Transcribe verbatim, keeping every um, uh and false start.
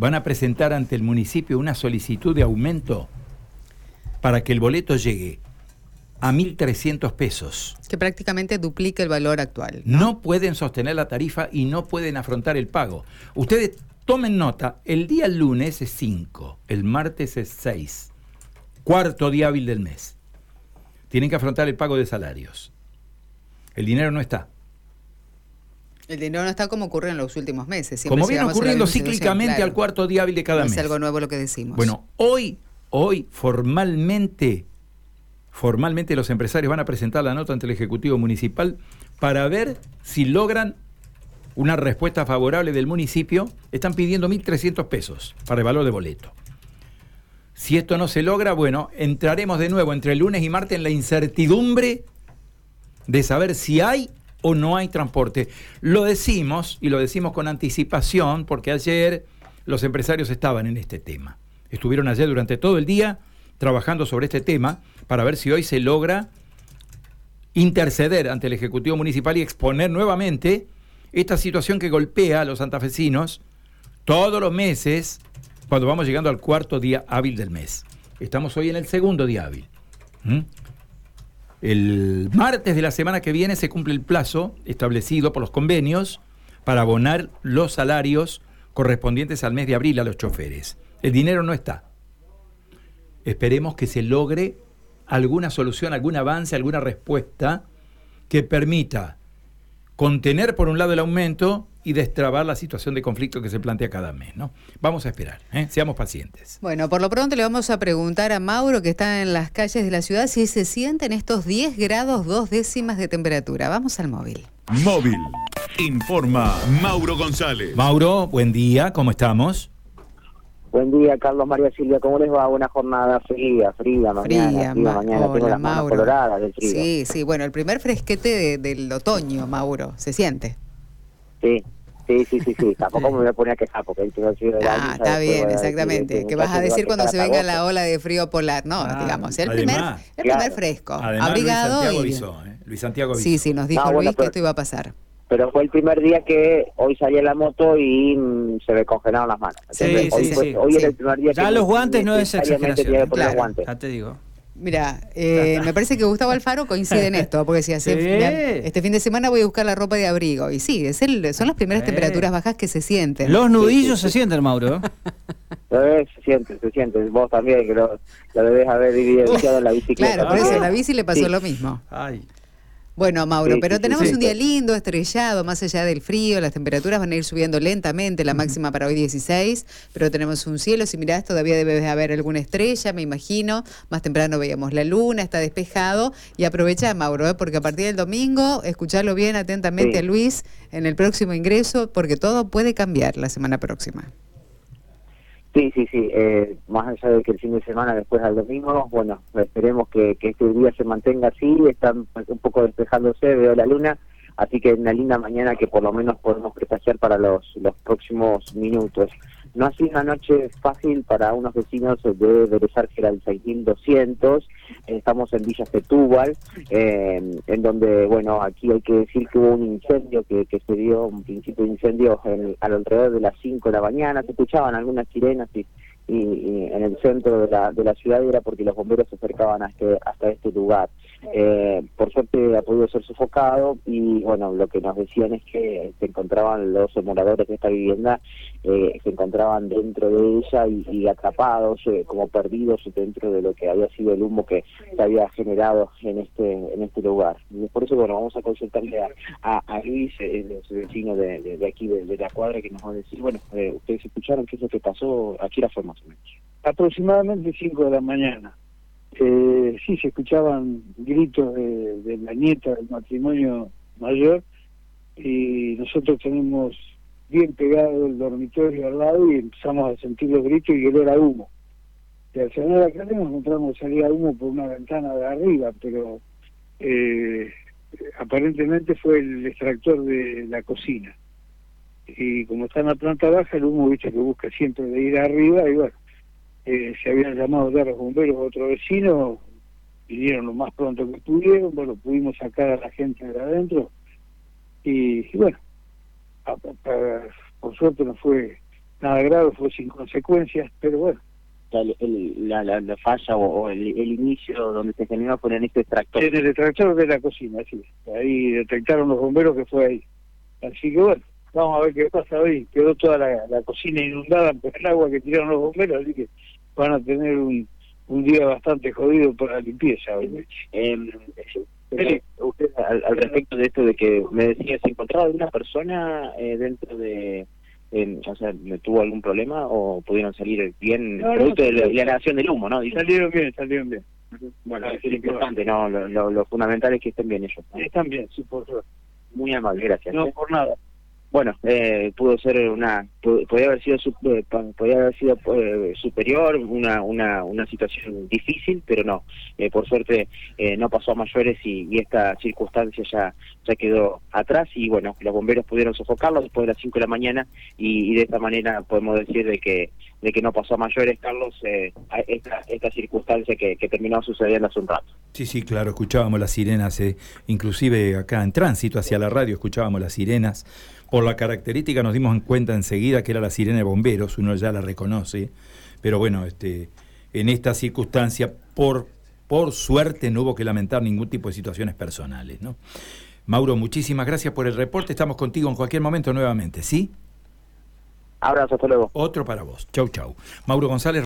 van a presentar ante el municipio una solicitud de aumento para que el boleto llegue a mil trescientos pesos. Que prácticamente duplica el valor actual, ¿no? No pueden sostener la tarifa y no pueden afrontar el pago. Ustedes tomen nota, el día lunes es cinco, el martes es seis, cuarto día hábil del mes. Tienen que afrontar el pago de salarios. El dinero no está. El dinero no está como ocurre en los últimos meses. Siempre como viene ocurriendo cíclicamente, claro, al cuarto día hábil de cada no mes. Es algo nuevo lo que decimos. Bueno, hoy, hoy formalmente, formalmente los empresarios van a presentar la nota ante el Ejecutivo Municipal para ver si logran una respuesta favorable del municipio. Están pidiendo mil trescientos pesos para el valor de boleto. Si esto no se logra, bueno, entraremos de nuevo entre lunes y martes en la incertidumbre de saber si hay o no hay transporte. Lo decimos, y lo decimos con anticipación, porque ayer los empresarios estaban en este tema. Estuvieron ayer durante todo el día trabajando sobre este tema para ver si hoy se logra interceder ante el Ejecutivo Municipal y exponer nuevamente esta situación que golpea a los santafesinos todos los meses cuando vamos llegando al cuarto día hábil del mes. Estamos hoy en el segundo día hábil. ¿Mm? El martes de la semana que viene se cumple el plazo establecido por los convenios para abonar los salarios correspondientes al mes de abril a los choferes. El dinero no está. Esperemos que se logre alguna solución, algún avance, alguna respuesta que permita contener por un lado el aumento y destrabar la situación de conflicto que se plantea cada mes, ¿no? Vamos a esperar, ¿eh? Seamos pacientes. Bueno, por lo pronto le vamos a preguntar a Mauro, que está en las calles de la ciudad, si se sienten estos diez grados dos décimas de temperatura. Vamos al móvil. Móvil. Informa Mauro González. Mauro, buen día, ¿cómo estamos? Buen día, Carlos, María Silvia, ¿cómo les va? Buena jornada, fría, fría, mañana, Fría, fría, ma- mañana, hola, tengo las manos Mauro. coloradas del frío. Sí, sí, bueno, el primer fresquete de- del otoño, Mauro, ¿se siente? Sí, sí, sí, sí, sí. Tampoco me voy a poner a quejar porque el frío del año, Ah, ya está después bien, voy a decir, exactamente. este ¿Qué vas a muchacho decir va cuando quejar se hasta venga la agosto. ola de frío polar? No, Ah, digamos, el además, primer, el claro. primer fresco, Además, abrigado Luis Santiago y... avisó, ¿eh? Luis Santiago avisó. Sí, sí, nos dijo No, bueno, Luis que pero- esto iba a pasar. Pero fue el primer día que hoy salí en la moto y mm, se me congelaron las manos. Sí, Entonces, hoy sí, fue- sí, hoy sí. era el primer día Ya que los guantes no es necesariamente exageración, tenía que poner claro. guantes. Ya te digo. Mira, eh, me parece que Gustavo Alfaro coincide en esto, porque si hace, Sí. mira, este fin de semana voy a buscar la ropa de abrigo. Y sí, es el, son las primeras Sí. temperaturas bajas que se sienten. Los nudillos se sienten, Mauro. Eh, se siente, se siente. Vos también, que lo, lo debes haber evidenciado en la bicicleta. Claro, por eso Ah, en la bici le pasó sí. lo mismo. Ay. Bueno, Mauro, Sí, pero sí, sí, tenemos sí. un día lindo, estrellado, más allá del frío, las temperaturas van a ir subiendo lentamente, la máxima para hoy dieciséis, pero tenemos un cielo, si mirás todavía debe haber alguna estrella, me imagino, más temprano veíamos la luna, está despejado, y aprovecha, Mauro, ¿eh? Porque a partir del domingo, escucharlo bien atentamente Sí. a Luis en el próximo ingreso, porque todo puede cambiar la semana próxima. Sí, sí, sí. Eh, más allá de que el fin de semana después al domingo, bueno, esperemos que, que este día se mantenga así. Están un poco despejándose, veo la luna, así que una linda mañana que por lo menos podemos presagiar para los, los próximos minutos. No ha sido una noche fácil para unos vecinos de Bérezar, que era el seis mil doscientos. Estamos en Villa Setúbal, eh, en donde, bueno, aquí hay que decir que hubo un incendio que, que se dio, un principio de incendio en, alrededor de las cinco de la mañana. Se escuchaban algunas sirenas y, y, y en el centro de la, de la ciudad, era porque los bomberos se acercaban a este, hasta este lugar. Eh, por suerte ha podido ser sofocado y, bueno, lo que nos decían es que se encontraban los moradores de esta vivienda, eh, se encontraban dentro de ella y, y atrapados, eh, como perdidos dentro de lo que había sido el humo que se había generado en este en este lugar. Y por eso, bueno, vamos a consultarle a, a, a Luis, eh, los vecinos de, de, de aquí, de, de la cuadra, que nos va a decir, bueno, eh, ustedes escucharon qué es lo que pasó, aquí la fue más o menos. Aproximadamente cinco de la mañana. Eh, sí, se escuchaban gritos de, de la nieta del matrimonio mayor y nosotros tenemos bien pegado el dormitorio al lado y empezamos a sentir los gritos y olor a humo. Y al salir de acá nos encontramos salía humo por una ventana de arriba, pero eh, aparentemente fue el extractor de la cocina. Y como está en la planta baja, el humo, viste, que busca siempre de ir arriba, y bueno, Eh, se habían llamado ya los bomberos a otro vecino, vinieron lo más pronto que pudieron, bueno, pudimos sacar a la gente de adentro y, y bueno, a, a, por suerte no fue nada grave, fue sin consecuencias, pero bueno. El, el, la, la, la falla o, o el, el inicio donde se generó fue en este extractor. En el extractor de la cocina, sí. Ahí detectaron los bomberos que fue ahí. Así que bueno, vamos a ver qué pasa hoy. Quedó toda la, la cocina inundada por el agua que tiraron los bomberos, así que van a tener un, un día bastante jodido por la limpieza hoy. Eh, eh, usted al, al respecto de esto de que me decía, ¿se encontraba alguna persona eh, dentro de... Eh, o sea, ¿tuvo algún problema o pudieron salir bien No, no, producto no, de la generación del humo, no? Dice. Salieron bien, salieron bien. Bueno, es lo importante, ¿no? Lo, lo, lo fundamental es que estén bien ellos, ¿no? Están bien, sí, por suerte. Muy amable, gracias. No, ¿eh? por nada. Bueno, eh, pudo ser una, podía haber sido eh, podía haber sido eh, superior, una, una una situación difícil, pero no, eh, por suerte eh, no pasó a mayores y, y esta circunstancia ya ya quedó atrás y bueno, los bomberos pudieron sofocarlo después de las cinco de la mañana y, y de esta manera podemos decir de que de que no pasó a mayores, Carlos, eh, a esta esta circunstancia que, que terminó sucediendo hace un rato. Sí, sí, claro, escuchábamos las sirenas, eh, inclusive acá en tránsito hacia la radio escuchábamos las sirenas. Por la característica nos dimos en cuenta enseguida que era la sirena de bomberos, uno ya la reconoce, pero bueno, este, en esta circunstancia, por, por suerte, no hubo que lamentar ningún tipo de situaciones personales, ¿no? Mauro, muchísimas gracias por el reporte, estamos contigo en cualquier momento nuevamente, ¿sí? Abrazo, hasta luego. Otro para vos, chau, chau. Mauro González.